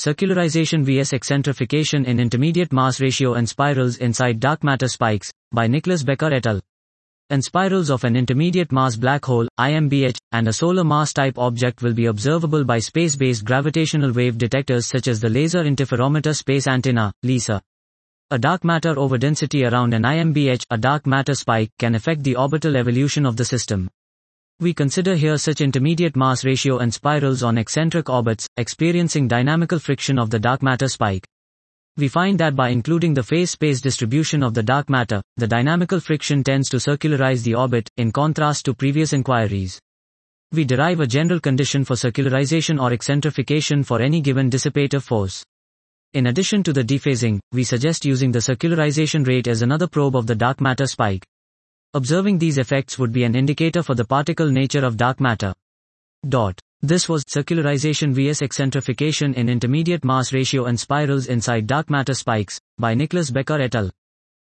Circularization vs Eccentrification in Intermediate Mass Ratio and Spirals Inside Dark Matter Spikes, by Nicholas Becker et al. And spirals of an intermediate mass black hole, IMBH, and a solar mass-type object will be observable by space-based gravitational wave detectors such as the Laser Interferometer Space Antenna, LISA. A dark matter overdensity around an IMBH, a dark matter spike, can affect the orbital evolution of the system. We consider here such intermediate mass ratio and spirals on eccentric orbits, experiencing dynamical friction of the dark matter spike. We find that by including the phase space distribution of the dark matter, the dynamical friction tends to circularize the orbit, in contrast to previous inquiries. We derive a general condition for circularization or eccentrification for any given dissipative force. In addition to the dephasing, we suggest using the circularization rate as another probe of the dark matter spike. Observing these effects would be an indicator for the particle nature of dark matter. This was Circularization vs Eccentrification in Intermediate Mass Ratio and Spirals Inside Dark Matter Spikes, by Nicholas Becker et al.